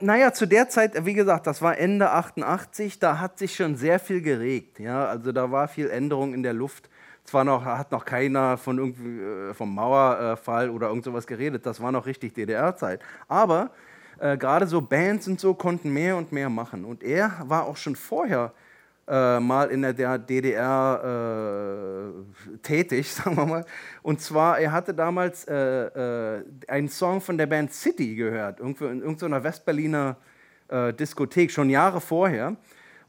Naja, zu der Zeit, wie gesagt, das war Ende 88, da hat sich schon sehr viel geregt. Ja? Also da war viel Änderung in der Luft. Zwar hat noch keiner von irgendwie, vom Mauerfall oder irgend sowas geredet, das war noch richtig DDR-Zeit. Aber gerade so Bands und so konnten mehr und mehr machen. Und er war auch schon vorher mal in der DDR tätig, sagen wir mal. Und zwar, er hatte damals einen Song von der Band City gehört, irgendwo in irgendeiner Westberliner Diskothek, schon Jahre vorher.